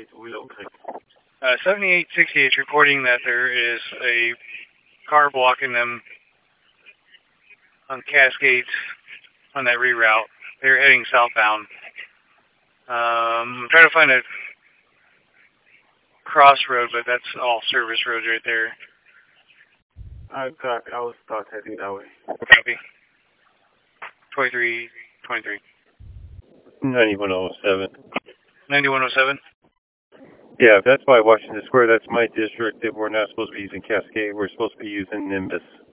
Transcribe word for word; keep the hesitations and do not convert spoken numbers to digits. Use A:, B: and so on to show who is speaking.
A: Cascade to Willow Creek.
B: Uh, seventy-eight sixty-eight is reporting that there is a car blocking them on Cascades on that reroute. They're heading southbound. Um, I'm trying to find a crossroad, but that's all service roads right there.
A: I got. I will start heading that way.
B: Copy. twenty-three twenty-three.
C: ninety-one oh seven.
B: ninety-one oh seven?
C: Yeah, that's by Washington Square. That's my district. That we're not supposed to be using Cascade. We're supposed to be using Nimbus.